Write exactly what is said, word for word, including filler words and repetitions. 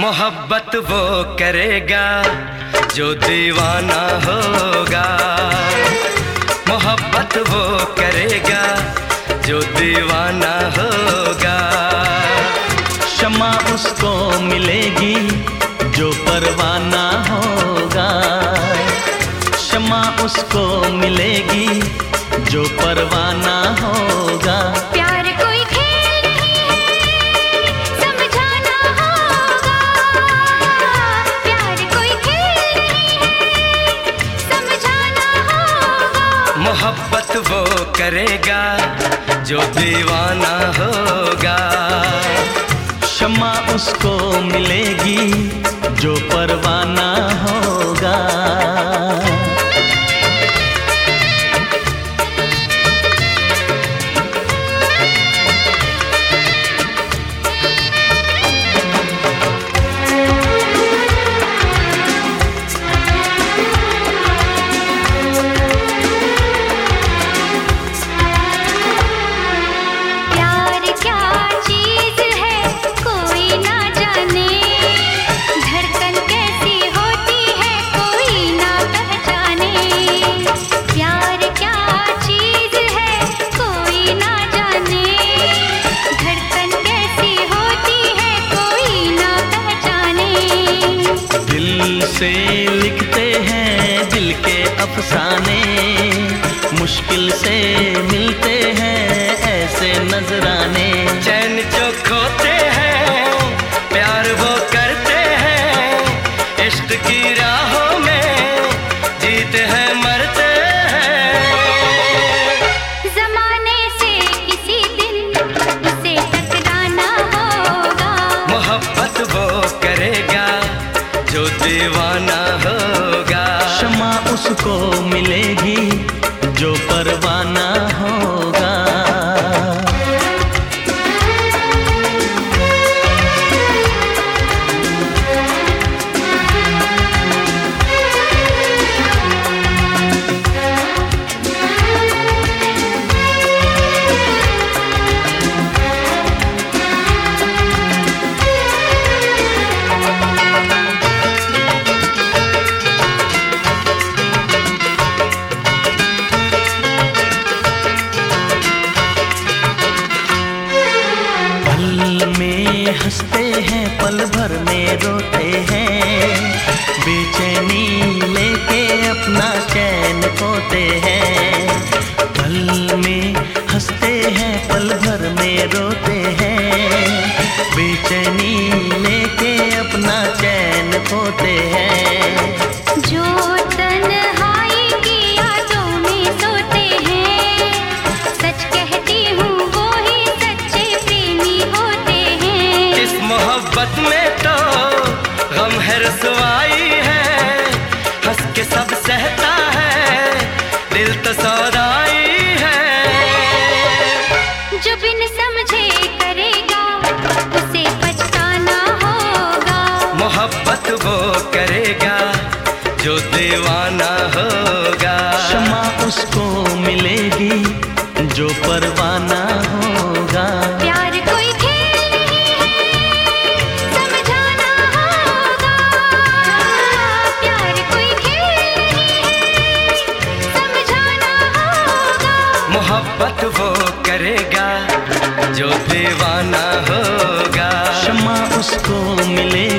मोहब्बत वो करेगा जो दीवाना होगा। मोहब्बत वो करेगा जो दीवाना होगा। क्षमा उसको मिलेगी जो परवाना होगा। क्षमा उसको मिलेगी जो परवाना होगा। प्यार कोई खेल नहीं है, समझाना होगा। प्यार कोई खेल नहीं है, समझाना होगा। मोहब्बत वो करेगा जो दीवाना होगा। क्षमा उसको मिलेगी जो परवाना होगा। से लिखते हैं दिल के अफसाने, मुश्किल से मिलते हैं ऐसे नजराने। चैन जो खोते हैं प्यार वो करते हैं, इश्क की राहों में जीते हैं मरते हैं। ज़माने से किसी दिन उसे टकराना होगा। मोहब्बत वो करेगा जो दीवाना होगा। क्षमा उसको मिलेगी जो परवाना होगा। हंसते हैं पल भर में रोते हैं, बेचैनी लेके अपना चैन खोते हैं। पल में हंसते हैं पल भर में रोते हैं, बेचैनी लेके अपना चैन खोते हैं। जो तन्हाई की यादों में सोते हैं, सच कहती हूँ वो ही सच्चे प्रेमी होते हैं। इस मोहब्बत में तो गम है रसवाई है, हंस के सब सहता है दिल तो सौदाई है। जो बिन समझे करेगा उसे पछताना होगा। मोहब्बत वो करेगा जो दीवाना होगा। क्षमा उसको मिलेगी जो परवाना होगा। प्यार कोई खेल नहीं है, समझाना होगा। प्यार कोई खेल नहीं है, समझाना होगा। मोहब्बत वो करेगा जो दीवाना होगा। क्षमा उसको मिलेगी